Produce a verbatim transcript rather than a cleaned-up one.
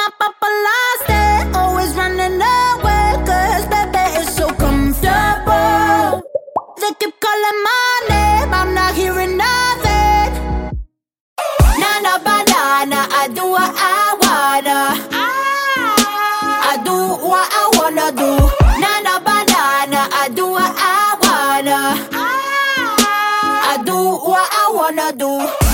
my paparazzi, always running away, cause baby it's so comfortable. They keep calling my name, I'm not hearing nothing. Nana banana, I do what I wanna. I do what I wanna do. Nana banana, I do what I wanna. I do what I wanna do.